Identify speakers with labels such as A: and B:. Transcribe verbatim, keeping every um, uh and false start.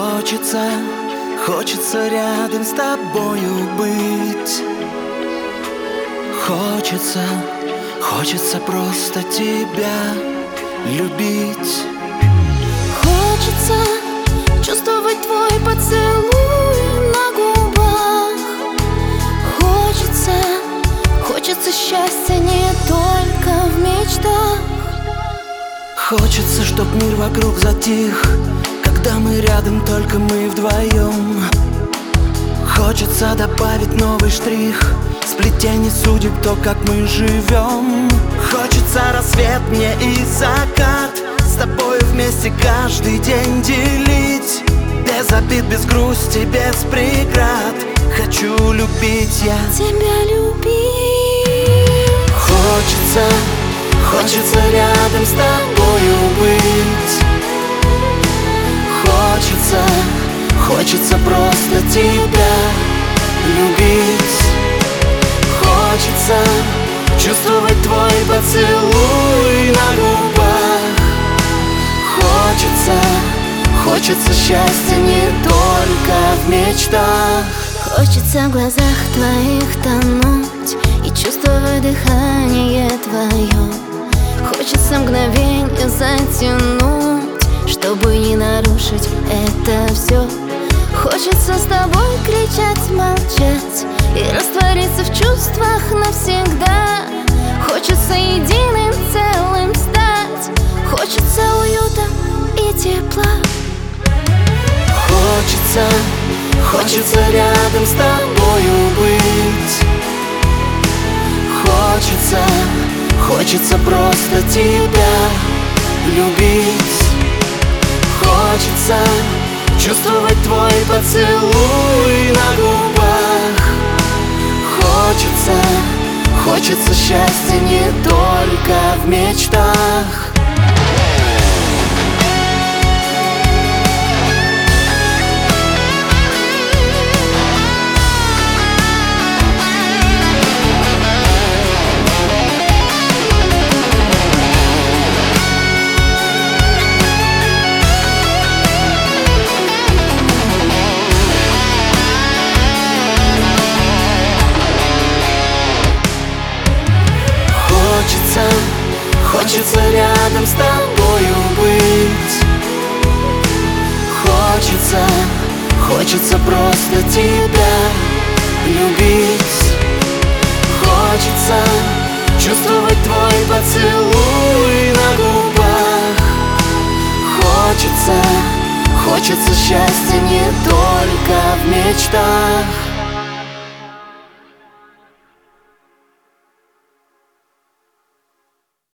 A: Хочется, хочется рядом с тобою быть. Хочется, хочется просто тебя любить.
B: Хочется чувствовать твой поцелуй на губах. Хочется, хочется счастья не только в мечтах.
A: Хочется, чтоб мир вокруг затих, когда мы рядом, только мы вдвоем. Хочется добавить новый штрих, сплетение судеб, то, как мы живем. Хочется рассвет мне и закат, с тобой вместе каждый день делить. Без обид, без грусти, без преград. Хочу любить я
B: Тебя любить.
A: Хочется, хочется рядом с тобою быть. Хочется, хочется просто тебя любить. Хочется чувствовать твой поцелуй на губах. Хочется, хочется счастья не только в мечтах.
B: Хочется в глазах твоих тонуть и чувствовать дыхание твое. Хочется мгновенье затянуть, чтобы не нарушить это все. Хочется с тобой кричать, молчать и раствориться в чувствах навсегда. Хочется единым целым стать. Хочется уюта и тепла.
A: Хочется, хочется рядом с тобою быть. Хочется, хочется просто тебя любить. Хочется чувствовать твой поцелуй на губах. Хочется, хочется счастья не только в мечтах. Хочется рядом с тобою быть. Хочется, хочется просто тебя любить. Хочется чувствовать твой поцелуй на губах. Хочется, хочется счастья не только в мечтах.